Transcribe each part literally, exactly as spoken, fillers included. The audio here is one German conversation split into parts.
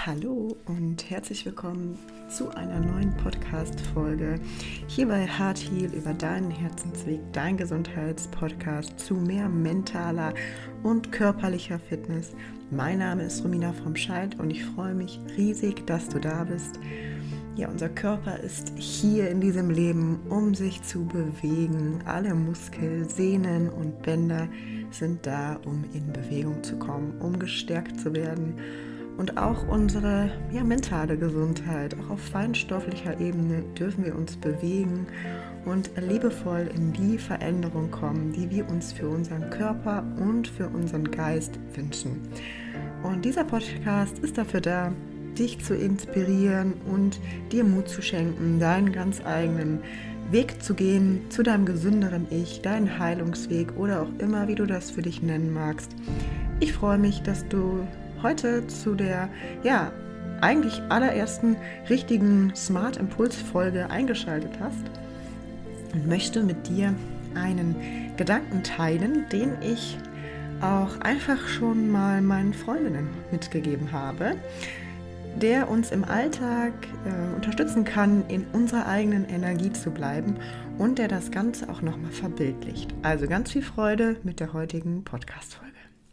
Hallo und herzlich willkommen zu einer neuen Podcast-Folge hier bei Heart Heal über deinen Herzensweg, dein Gesundheitspodcast zu mehr mentaler und körperlicher Fitness. Mein Name ist Romina vom Scheid und ich freue mich riesig, dass du da bist. Ja, unser Körper ist hier in diesem Leben, um sich zu bewegen. Alle Muskeln, Sehnen und Bänder sind da, um in Bewegung zu kommen, um gestärkt zu werden. Und auch unsere ja, mentale Gesundheit, auch auf feinstofflicher Ebene dürfen wir uns bewegen und liebevoll in die Veränderung kommen, die wir uns für unseren Körper und für unseren Geist wünschen. Und dieser Podcast ist dafür da, dich zu inspirieren und dir Mut zu schenken, deinen ganz eigenen Weg zu gehen, zu deinem gesünderen Ich, deinen Heilungsweg oder auch immer, wie du das für dich nennen magst. Ich freue mich, dass du heute zu der, ja, eigentlich allerersten richtigen Smart Impuls Folge eingeschaltet hast und möchte mit dir einen Gedanken teilen, den ich auch einfach schon mal meinen Freundinnen mitgegeben habe, der uns im Alltag äh, unterstützen kann, in unserer eigenen Energie zu bleiben und der das Ganze auch nochmal verbildlicht. Also ganz viel Freude mit der heutigen Podcast-Folge.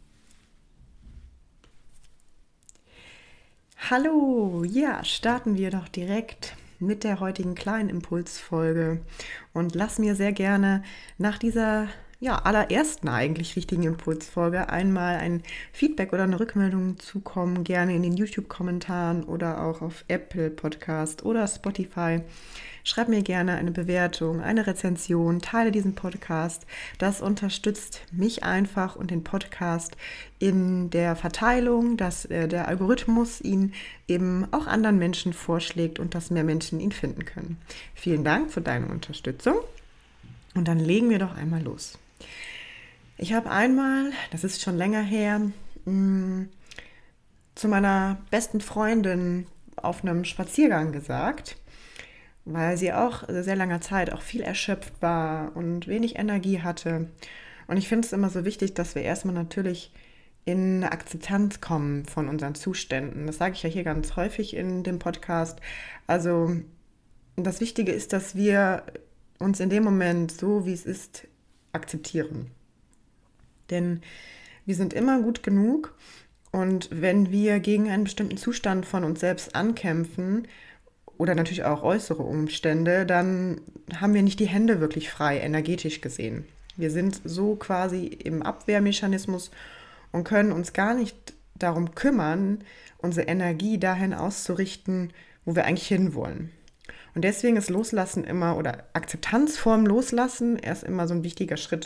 Hallo, ja, starten wir doch direkt mit der heutigen kleinen Impulsfolge und lass mir sehr gerne nach dieser ja, allerersten eigentlich richtigen Impulsfolge einmal ein Feedback oder eine Rückmeldung zukommen, gerne in den YouTube-Kommentaren oder auch auf Apple Podcast oder Spotify. Schreib mir gerne eine Bewertung, eine Rezension, teile diesen Podcast. Das unterstützt mich einfach und den Podcast in der Verteilung, dass äh, der Algorithmus ihn eben auch anderen Menschen vorschlägt und dass mehr Menschen ihn finden können. Vielen Dank für deine Unterstützung und dann legen wir doch einmal los. Ich habe einmal, das ist schon länger her, mh, zu meiner besten Freundin auf einem Spaziergang gesagt, weil sie auch sehr langer Zeit auch viel erschöpft war und wenig Energie hatte. Und ich finde es immer so wichtig, dass wir erstmal natürlich in eine Akzeptanz kommen von unseren Zuständen. Das sage ich ja hier ganz häufig in dem Podcast. Also das Wichtige ist, dass wir uns in dem Moment so, wie es ist, akzeptieren. Denn wir sind immer gut genug und wenn wir gegen einen bestimmten Zustand von uns selbst ankämpfen oder natürlich auch äußere Umstände, dann haben wir nicht die Hände wirklich frei, energetisch gesehen. Wir sind so quasi im Abwehrmechanismus und können uns gar nicht darum kümmern, unsere Energie dahin auszurichten, wo wir eigentlich hinwollen. Und deswegen ist Loslassen immer, oder Akzeptanzform Loslassen, erst immer so ein wichtiger Schritt.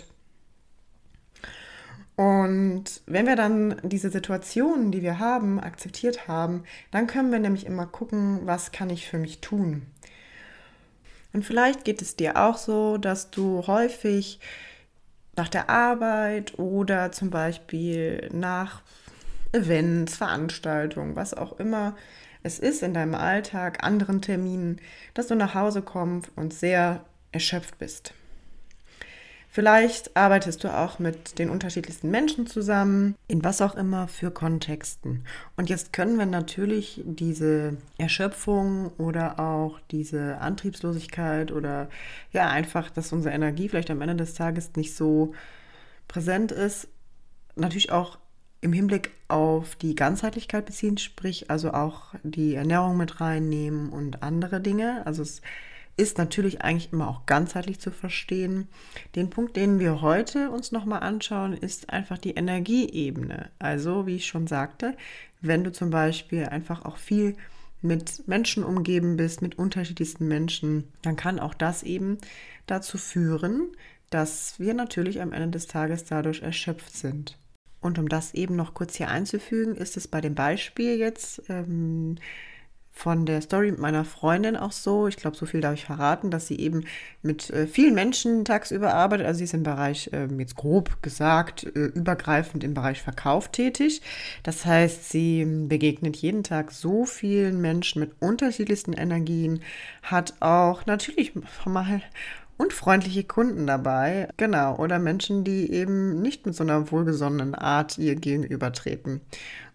Und wenn wir dann diese Situationen, die wir haben, akzeptiert haben, dann können wir nämlich immer gucken, was kann ich für mich tun. Und vielleicht geht es dir auch so, dass du häufig nach der Arbeit oder zum Beispiel nach Events, Veranstaltungen, was auch immer es ist in deinem Alltag, anderen Terminen, dass du nach Hause kommst und sehr erschöpft bist. Vielleicht arbeitest du auch mit den unterschiedlichsten Menschen zusammen, in was auch immer für Kontexten. Und jetzt können wir natürlich diese Erschöpfung oder auch diese Antriebslosigkeit oder ja einfach, dass unsere Energie vielleicht am Ende des Tages nicht so präsent ist, natürlich auch im Hinblick auf die Ganzheitlichkeit beziehen, sprich also auch die Ernährung mit reinnehmen und andere Dinge. Also es ist natürlich eigentlich immer auch ganzheitlich zu verstehen. Den Punkt, den wir heute uns nochmal anschauen, ist einfach die Energieebene. Also, wie ich schon sagte, wenn du zum Beispiel einfach auch viel mit Menschen umgeben bist, mit unterschiedlichsten Menschen, dann kann auch das eben dazu führen, dass wir natürlich am Ende des Tages dadurch erschöpft sind. Und um das eben noch kurz hier einzufügen, ist es bei dem Beispiel jetzt ähm, von der Story mit meiner Freundin auch so, ich glaube, so viel darf ich verraten, dass sie eben mit äh, vielen Menschen tagsüber arbeitet. Also sie ist im Bereich, äh, jetzt grob gesagt, äh, übergreifend im Bereich Verkauf tätig. Das heißt, sie begegnet jeden Tag so vielen Menschen mit unterschiedlichsten Energien, hat auch natürlich mal unfreundliche Kunden dabei, genau, oder Menschen, die eben nicht mit so einer wohlgesonnenen Art ihr gegenübertreten.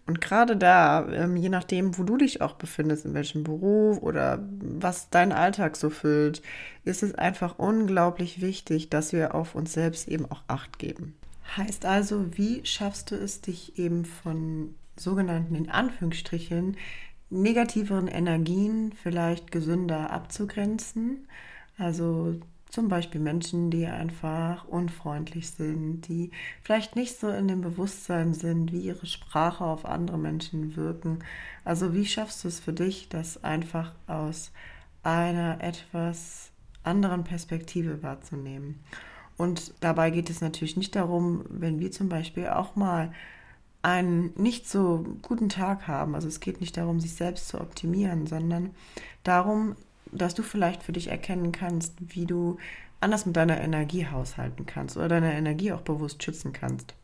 Und gerade da, ähm, je nachdem, wo du dich auch befindest, in welchem Beruf oder was dein Alltag so füllt, ist es einfach unglaublich wichtig, dass wir auf uns selbst eben auch Acht geben. Heißt also, wie schaffst du es, dich eben von sogenannten, in Anführungsstrichen, negativeren Energien vielleicht gesünder abzugrenzen? Also zum Beispiel Menschen, die einfach unfreundlich sind, die vielleicht nicht so in dem Bewusstsein sind, wie ihre Sprache auf andere Menschen wirken. Also wie schaffst du es für dich, das einfach aus einer etwas anderen Perspektive wahrzunehmen? Und dabei geht es natürlich nicht darum, wenn wir zum Beispiel auch mal einen nicht so guten Tag haben. Also es geht nicht darum, sich selbst zu optimieren, sondern darum, dass du vielleicht für dich erkennen kannst, wie du anders mit deiner Energie haushalten kannst oder deine Energie auch bewusst schützen kannst.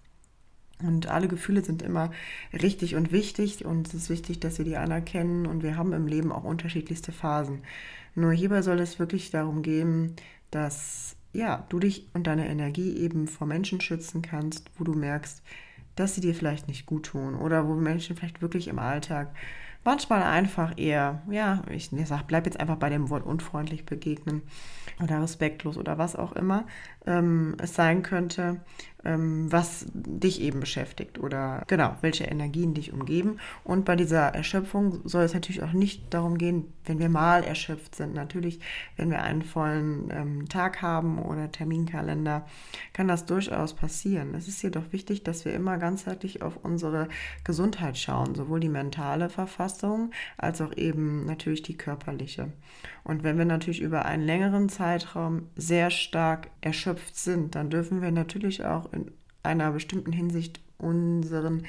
Und alle Gefühle sind immer richtig und wichtig und es ist wichtig, dass wir die anerkennen und wir haben im Leben auch unterschiedlichste Phasen. Nur hierbei soll es wirklich darum gehen, dass ja, du dich und deine Energie eben vor Menschen schützen kannst, wo du merkst, dass sie dir vielleicht nicht gut tun oder wo Menschen vielleicht wirklich im Alltag manchmal einfach eher, ja, ich sag, bleib jetzt einfach bei dem Wort unfreundlich begegnen oder respektlos oder was auch immer ähm, es sein könnte, ähm, was dich eben beschäftigt oder genau, welche Energien dich umgeben. Und bei dieser Erschöpfung soll es natürlich auch nicht darum gehen, wenn wir mal erschöpft sind. Natürlich, wenn wir einen vollen ähm, Tag haben oder Terminkalender, kann das durchaus passieren. Es ist jedoch wichtig, dass wir immer ganzheitlich auf unsere Gesundheit schauen, sowohl die mentale Verfassung als auch eben natürlich die körperliche. Und wenn wir natürlich über einen längeren Zeitraum sehr stark erschöpft sind, dann dürfen wir natürlich auch in einer bestimmten Hinsicht unseren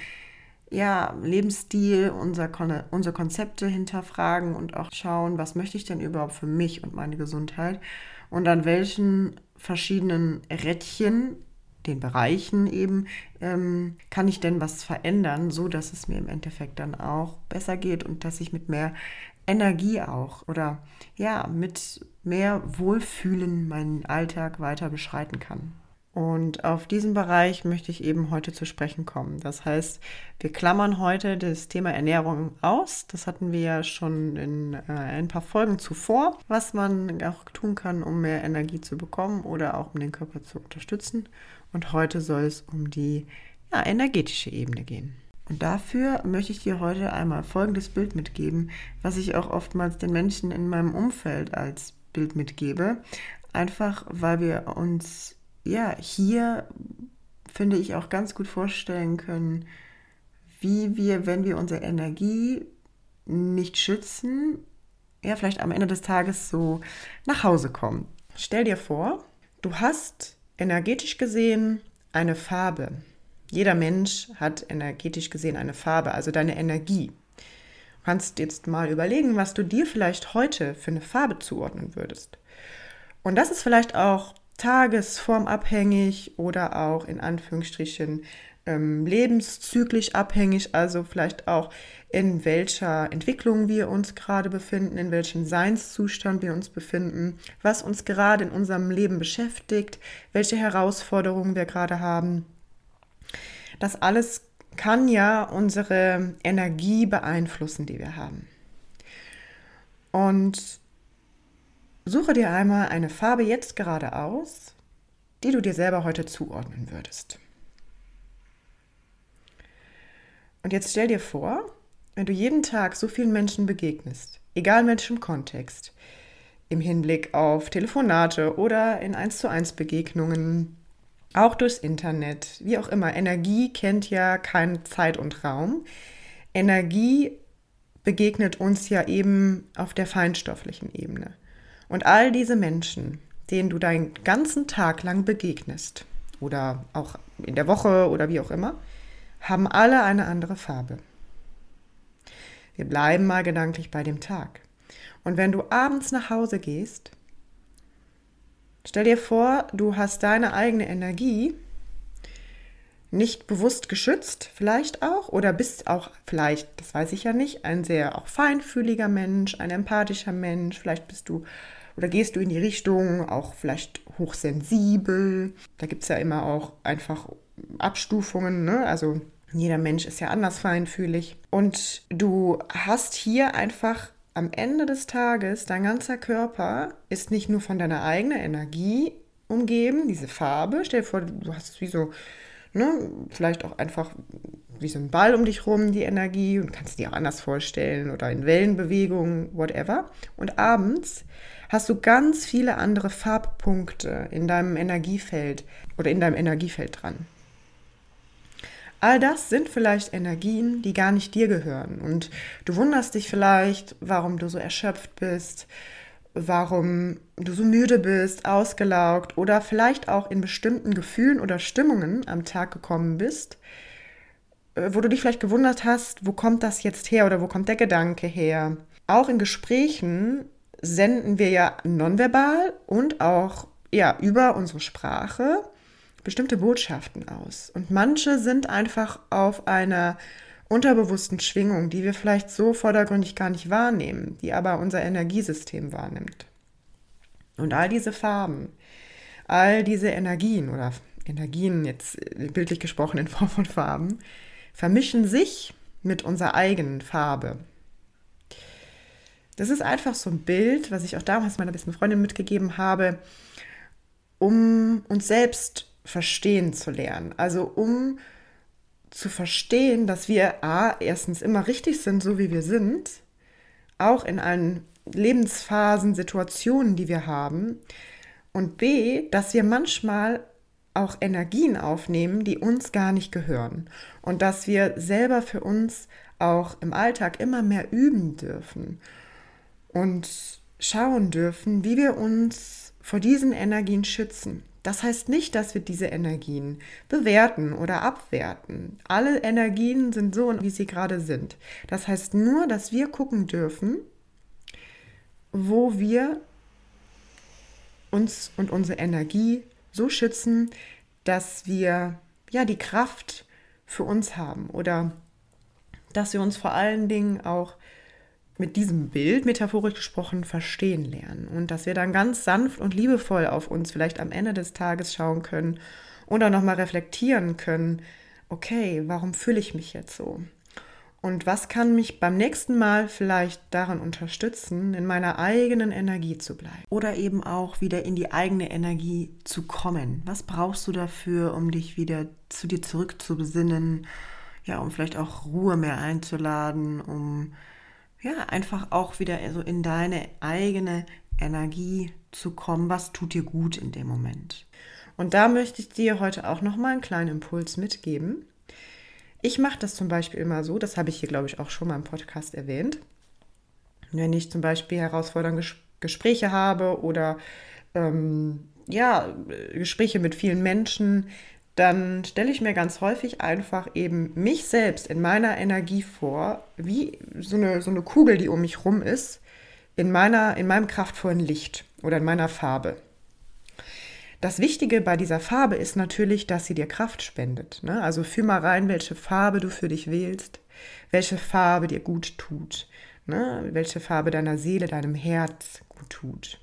ja, Lebensstil, unser Kon- unsere Konzepte hinterfragen und auch schauen, was möchte ich denn überhaupt für mich und meine Gesundheit und an welchen verschiedenen Rädchen, den Bereichen eben, ähm, kann ich denn was verändern, so dass es mir im Endeffekt dann auch besser geht und dass ich mit mehr Energie auch oder ja, mit mehr Wohlfühlen meinen Alltag weiter beschreiten kann. Und auf diesen Bereich möchte ich eben heute zu sprechen kommen. Das heißt, wir klammern heute das Thema Ernährung aus. Das hatten wir ja schon in äh, ein paar Folgen zuvor, was man auch tun kann, um mehr Energie zu bekommen oder auch um den Körper zu unterstützen. Und heute soll es um die ja, energetische Ebene gehen. Und dafür möchte ich dir heute einmal folgendes Bild mitgeben, was ich auch oftmals den Menschen in meinem Umfeld als Bild mitgebe. Einfach, weil wir uns ja hier, finde ich, auch ganz gut vorstellen können, wie wir, wenn wir unsere Energie nicht schützen, ja, vielleicht am Ende des Tages so nach Hause kommen. Stell dir vor, du hast energetisch gesehen eine Farbe. Jeder Mensch hat energetisch gesehen eine Farbe, also deine Energie. Du kannst jetzt mal überlegen, was du dir vielleicht heute für eine Farbe zuordnen würdest. Und das ist vielleicht auch tagesformabhängig oder auch in Anführungsstrichen ähm, lebenszyklisch abhängig, also vielleicht auch in welcher Entwicklung wir uns gerade befinden, in welchem Seinszustand wir uns befinden, was uns gerade in unserem Leben beschäftigt, welche Herausforderungen wir gerade haben. Das alles kann ja unsere Energie beeinflussen, die wir haben. Und suche dir einmal eine Farbe jetzt gerade aus, die du dir selber heute zuordnen würdest. Und jetzt stell dir vor, wenn du jeden Tag so vielen Menschen begegnest, egal in welchem Kontext, im Hinblick auf Telefonate oder in eins zu eins Begegnungen, auch durchs Internet, wie auch immer. Energie kennt ja keine Zeit und Raum. Energie begegnet uns ja eben auf der feinstofflichen Ebene. Und all diese Menschen, denen du deinen ganzen Tag lang begegnest oder auch in der Woche oder wie auch immer, haben alle eine andere Farbe. Wir bleiben mal gedanklich bei dem Tag. Und wenn du abends nach Hause gehst, stell dir vor, du hast deine eigene Energie nicht bewusst geschützt, vielleicht auch, oder bist auch vielleicht, das weiß ich ja nicht, ein sehr auch feinfühliger Mensch, ein empathischer Mensch, vielleicht bist du oder gehst du in die Richtung auch vielleicht hochsensibel. Da gibt es ja immer auch einfach Abstufungen, ne? Also Jeder Mensch ist ja anders feinfühlig. Und du hast hier einfach am Ende des Tages, dein ganzer Körper ist nicht nur von deiner eigenen Energie umgeben, diese Farbe. Stell dir vor, du hast es wie so, ne, vielleicht auch einfach wie so ein Ball um dich rum, die Energie, und kannst dir auch anders vorstellen oder in Wellenbewegungen, whatever. Und abends hast du ganz viele andere Farbpunkte in deinem Energiefeld oder in deinem Energiefeld dran. All das sind vielleicht Energien, die gar nicht dir gehören. Und du wunderst dich vielleicht, warum du so erschöpft bist, warum du so müde bist, ausgelaugt oder vielleicht auch in bestimmten Gefühlen oder Stimmungen am Tag gekommen bist, wo du dich vielleicht gewundert hast, wo kommt das jetzt her oder wo kommt der Gedanke her. Auch in Gesprächen senden wir ja nonverbal und auch ja, über unsere Sprache bestimmte Botschaften aus. Und manche sind einfach auf einer unterbewussten Schwingung, die wir vielleicht so vordergründig gar nicht wahrnehmen, die aber unser Energiesystem wahrnimmt. Und all diese Farben, all diese Energien oder Energien, jetzt bildlich gesprochen in Form von Farben, vermischen sich mit unserer eigenen Farbe. Das ist einfach so ein Bild, was ich auch damals meiner besten Freundin mitgegeben habe, um uns selbst verstehen zu lernen. Also um zu verstehen, dass wir a, erstens immer richtig sind, so wie wir sind, auch in allen Lebensphasen, Situationen, die wir haben, und b, dass wir manchmal auch Energien aufnehmen, die uns gar nicht gehören, und dass wir selber für uns auch im Alltag immer mehr üben dürfen und schauen dürfen, wie wir uns vor diesen Energien schützen. Das heißt nicht, dass wir diese Energien bewerten oder abwerten. Alle Energien sind so, wie sie gerade sind. Das heißt nur, dass wir gucken dürfen, wo wir uns und unsere Energie so schützen, dass wir ja die Kraft für uns haben oder dass wir uns vor allen Dingen auch mit diesem Bild, metaphorisch gesprochen, verstehen lernen und dass wir dann ganz sanft und liebevoll auf uns vielleicht am Ende des Tages schauen können oder nochmal reflektieren können, okay, warum fühle ich mich jetzt so? Und was kann mich beim nächsten Mal vielleicht daran unterstützen, in meiner eigenen Energie zu bleiben? Oder eben auch wieder in die eigene Energie zu kommen. Was brauchst du dafür, um dich wieder zu dir zurückzubesinnen? Ja, um vielleicht auch Ruhe mehr einzuladen, um ja, einfach auch wieder so in deine eigene Energie zu kommen. Was tut dir gut in dem Moment? Und da möchte ich dir heute auch nochmal einen kleinen Impuls mitgeben. Ich mache das zum Beispiel immer so, das habe ich hier, glaube ich, auch schon mal im Podcast erwähnt. Wenn ich zum Beispiel herausfordernde Ges- Gespräche habe oder ähm, ja, Gespräche mit vielen Menschen, dann stelle ich mir ganz häufig einfach eben mich selbst in meiner Energie vor, wie so eine, so eine Kugel, die um mich rum ist, in, meiner, in meinem kraftvollen Licht oder in meiner Farbe. Das Wichtige bei dieser Farbe ist natürlich, dass sie dir Kraft spendet. Ne? Also fühl mal rein, welche Farbe du für dich wählst, welche Farbe dir gut tut, ne? Welche Farbe deiner Seele, deinem Herz gut tut.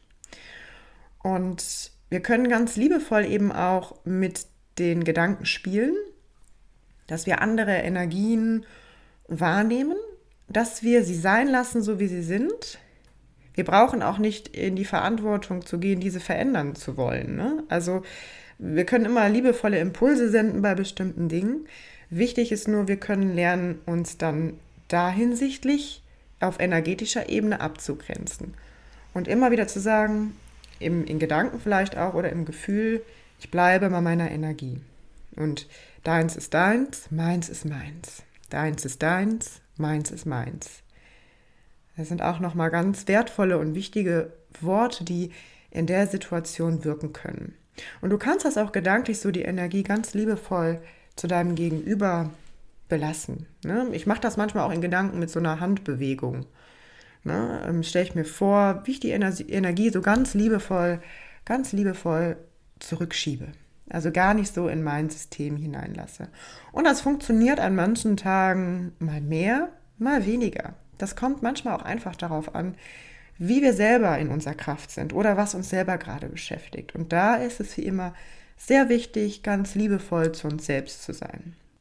Und wir können ganz liebevoll eben auch mit den Gedanken spielen, dass wir andere Energien wahrnehmen, dass wir sie sein lassen, so wie sie sind. Wir brauchen auch nicht in die Verantwortung zu gehen, diese verändern zu wollen. Ne? Also wir können immer liebevolle Impulse senden bei bestimmten Dingen. Wichtig ist nur, wir können lernen, uns dann da hinsichtlich auf energetischer Ebene abzugrenzen. Und immer wieder zu sagen, im, in Gedanken vielleicht auch oder im Gefühl, ich bleibe bei meiner Energie. Und deins ist deins, meins ist meins. Deins ist deins, meins ist meins. Das sind auch nochmal ganz wertvolle und wichtige Worte, die in der Situation wirken können. Und du kannst das auch gedanklich so die Energie ganz liebevoll zu deinem Gegenüber belassen. Ne? Ich mache das manchmal auch in Gedanken mit so einer Handbewegung. Ne? Ähm, stelle ich mir vor, wie ich die Ener- Energie so ganz liebevoll, ganz liebevoll zurückschiebe. Also gar nicht so in mein System hineinlasse. Und das funktioniert an manchen Tagen mal mehr, mal weniger. Das kommt manchmal auch einfach darauf an, wie wir selber in unserer Kraft sind oder was uns selber gerade beschäftigt. Und da ist es wie immer sehr wichtig, ganz liebevoll zu uns selbst zu sein.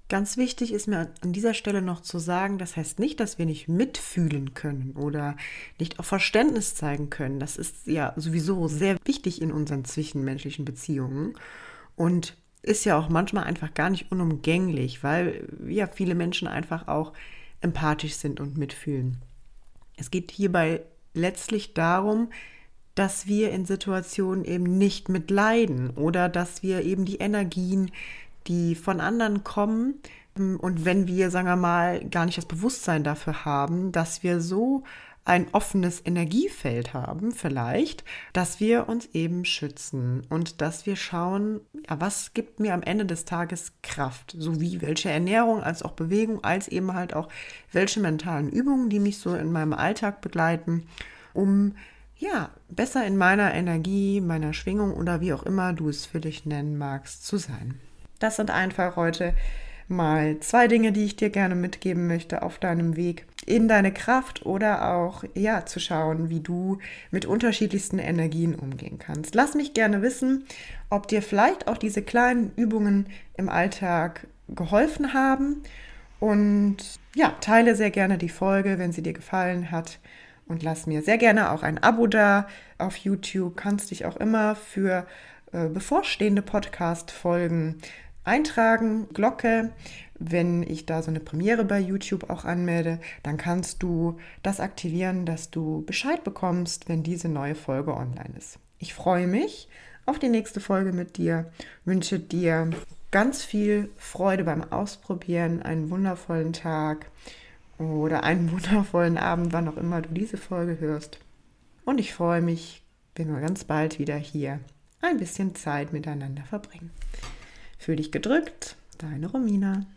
Ganz wichtig ist mir an dieser Stelle noch zu sagen, das heißt nicht, dass wir nicht mitfühlen können oder nicht auch Verständnis zeigen können. Das ist ja sowieso sehr wichtig in unseren zwischenmenschlichen Beziehungen und ist ja auch manchmal einfach gar nicht unumgänglich, weil ja viele Menschen einfach auch empathisch sind und mitfühlen. Es geht hierbei letztlich darum, dass wir in Situationen eben nicht mitleiden oder dass wir eben die Energien, die von anderen kommen, und wenn wir, sagen wir mal, gar nicht das Bewusstsein dafür haben, dass wir so ein offenes Energiefeld haben, vielleicht, dass wir uns eben schützen und dass wir schauen, ja, was gibt mir am Ende des Tages Kraft, sowie welche Ernährung als auch Bewegung, als eben halt auch welche mentalen Übungen, die mich so in meinem Alltag begleiten, um ja, besser in meiner Energie, meiner Schwingung oder wie auch immer du es für dich nennen magst, zu sein. Das sind einfach heute mal zwei Dinge, die ich dir gerne mitgeben möchte auf deinem Weg in deine Kraft oder auch, ja, zu schauen, wie du mit unterschiedlichsten Energien umgehen kannst. Lass mich gerne wissen, ob dir vielleicht auch diese kleinen Übungen im Alltag geholfen haben und ja, teile sehr gerne die Folge, wenn sie dir gefallen hat. Und lass mir sehr gerne auch ein Abo da auf YouTube. Kannst dich auch immer für äh, bevorstehende Podcast-Folgen eintragen. Glocke, wenn ich da so eine Premiere bei YouTube auch anmelde, dann kannst du das aktivieren, dass du Bescheid bekommst, wenn diese neue Folge online ist. Ich freue mich auf die nächste Folge mit dir. Wünsche dir ganz viel Freude beim Ausprobieren, einen wundervollen Tag oder einen wundervollen Abend, wann auch immer du diese Folge hörst. Und ich freue mich, wenn wir ganz bald wieder hier ein bisschen Zeit miteinander verbringen. Fühl dich gedrückt, deine Romina.